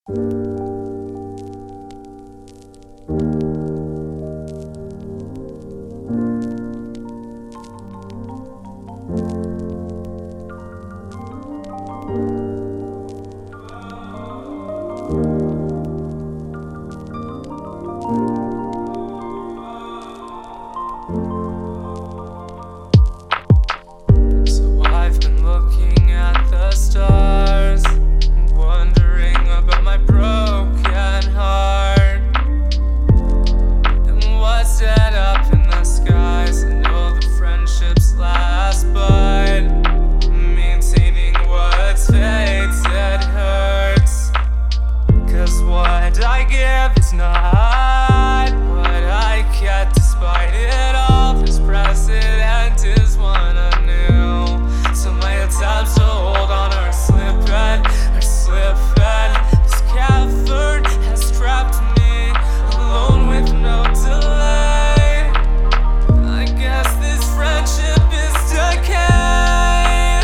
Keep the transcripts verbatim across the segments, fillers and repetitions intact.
So I've been looking at the stars, wondering about my broken heart, and what's set up in the skies. I know the friendships last, but maintaining what's fated hurts. Cause what I give is not what I get, despite it all. This precedent is one anew, so my attempts to hold on are slipping, are slipping. This cavern has trapped me, alone with no delay. I guess this friendship is decay.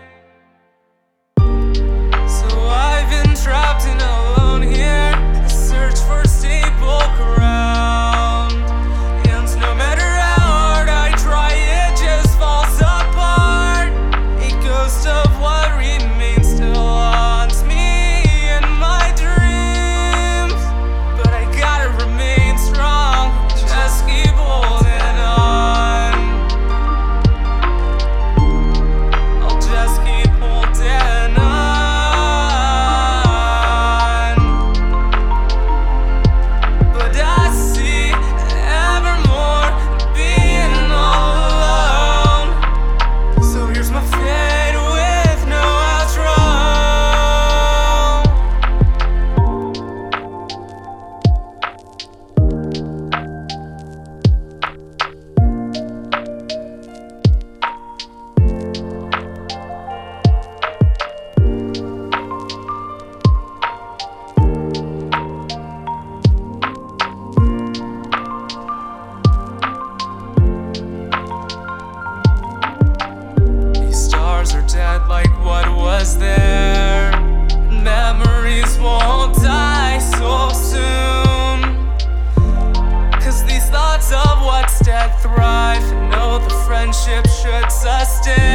So I've been trapped and alone here, I search for stable ground, and no matter how hard I try, it just falls apart. A ghost of what remains still haunts me in my dreams, but I gotta remain strong, just keep holding on. I'll just keep holding on. But I see ever more being all alone. So here's my fate with no outro. These stars are dead, like what was there. Memories won't die so soon, cause these thoughts of what's dead thrive, and know the friendship should sustain.